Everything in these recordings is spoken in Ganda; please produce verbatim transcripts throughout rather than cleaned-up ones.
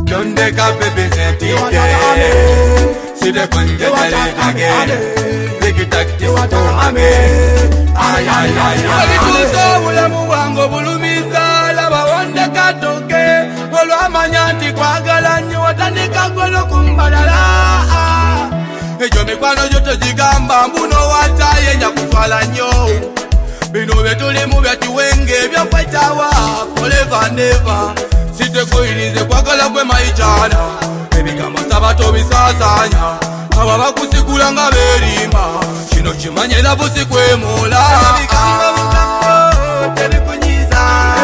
Donde cabe presenti si de conde tale tage Rikitaki to ame Ay ay ay ay Tuto ule muwango bulumiza Laba wonde katoke Golo amanyanti kwa galanyo Watandika gwelo kumbadala Ejo mikwano yote jigamba Mbuno wataye nya kufala nyo Bino betuli mu byatuwenge Byakwaitawa forever never Site kuilize kwa gala kwe maijana Ebikamba sabato bisasanya Aba bakusikula nga berimba Kino kimanye na busi kwe mola Ebikamba bukambo tebikunyiza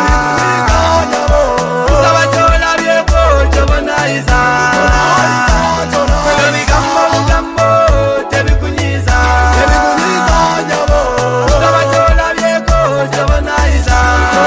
Sabato na byeko chobonaiza Ebikamba bukambo tebikunyiza Sabato na byeko chobonaiza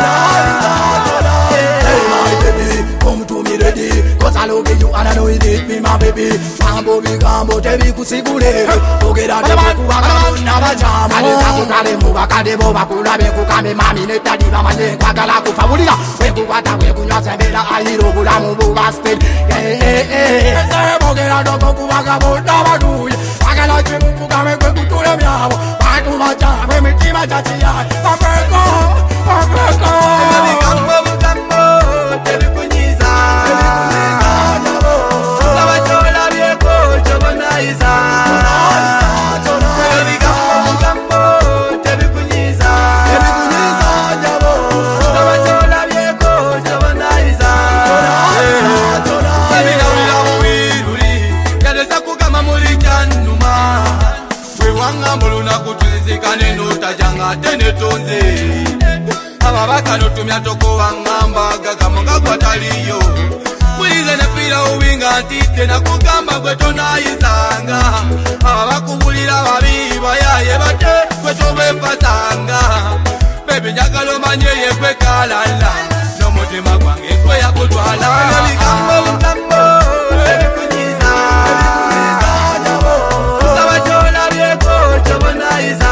I love you and I know you need me, my baby. Mambo bigambo tebi kusigule. Ogera de kuwaka na bajama. Ale takutale mubakade bo bakula be kukame mami ne tadi ba manje kwagala kufabulira. We kukwata we kunywa sembela ayiro bulamu bubaste. Eh eh eh. Ese ogera do kuwaka bo dabadu. Agala chimu kukame kwe kutule byabo. Batu bacha we mitima chachiya. Papeko, papeko. Bigambo bigambo tebi kunyiza. Ababakano tumya toko wangamba gagamonga kwataliyo Kulize nepira uwinga ntite na kugamba kweto na izanga Ababakubulira babiba yaye bate kweto wepasanga Baby njagalo manyeye kwe kalala No mutima kwange kwe ya kutwala Bigambo bigambo ebikunyiza Sabachola byeko chobonaiza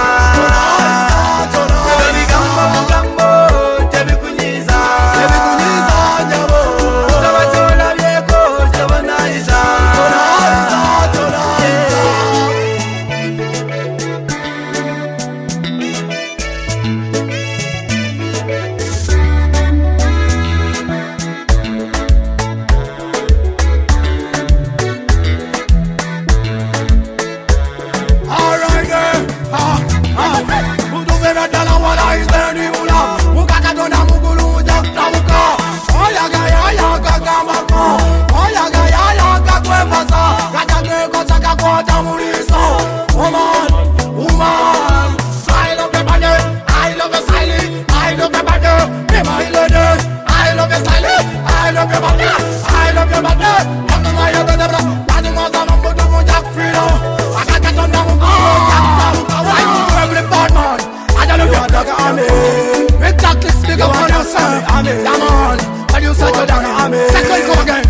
Come on, when you settle down, second come again.